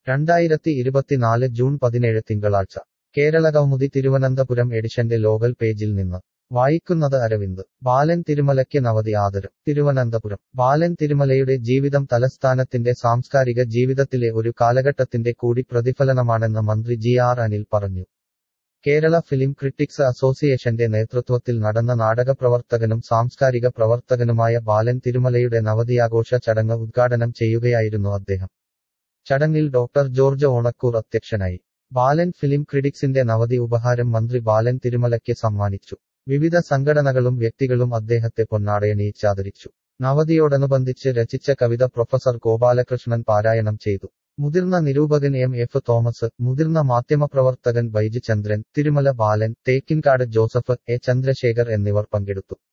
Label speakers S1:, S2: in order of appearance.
S1: 2024 June 17 തിങ്കളാഴ്ച കേരളകൗമുദി തിരുവനന്തപുരം എഡിഷന്റെ local പേജിൽ നിന്ന് വായിക്കുന്നത് അരവിന്ദ് ബാലൻ തിരുമലയ്ക്ക് നവതി ആദരം തിരുവനന്തപുരം ബാലൻ തിരുമലയുടെ ജീവിതം തലസ്ഥാനത്തിന്റെ സാംസ്കാരിക ജീവിതത്തിലെ ഒരു കാലഘട്ടത്തിന്റെ കൂടി പ്രതിഫലനമാണെന്ന് മന്ത്രി ജി.ആർ. അനിൽ പറഞ്ഞു. കേരള ഫിലിം ക്രിട്ടിക്സ് അസോസിയേഷന്റെ നേതൃത്വത്തിൽ നടന്ന നാടകപ്രവർത്തകനും സാംസ്കാരിക പ്രവർത്തകനുമായ ബാലൻ തിരുമലയുടെ നവതിയാഘോഷ ചടങ്ങ് ഉദ്ഘാടനം ചെയ്യുകയായിരുന്നു അദ്ദേഹം. ചടങ്ങിൽ ഡോക്ടർ ജോർജ് ഓണക്കൂർ അധ്യക്ഷനായി. ബാലൻ ഫിലിം ക്രിട്ടിക്സിന്റെ നവതി ഉപഹാരം മന്ത്രി ബാലൻ തിരുമലയ്ക്ക് സമ്മാനിച്ചു. വിവിധ സംഘടനകളും വ്യക്തികളും അദ്ദേഹത്തെ പൊന്നാടയണിയിച്ചാദരിച്ചു. നവതിയോടനുബന്ധിച്ച് രചിച്ച കവിത പ്രൊഫസർ ഗോപാലകൃഷ്ണൻ പാരായണം ചെയ്തു. മുതിർന്ന നിരൂപകൻ എം.എഫ്. തോമസ്, മുതിർന്ന മാധ്യമപ്രവർത്തകൻ ബൈജു ചന്ദ്രൻ, തിരുമല ബാലൻ, തേക്കിൻകാട് ജോസഫ്, എ. ചന്ദ്രശേഖർ എന്നിവർ പങ്കെടുത്തു.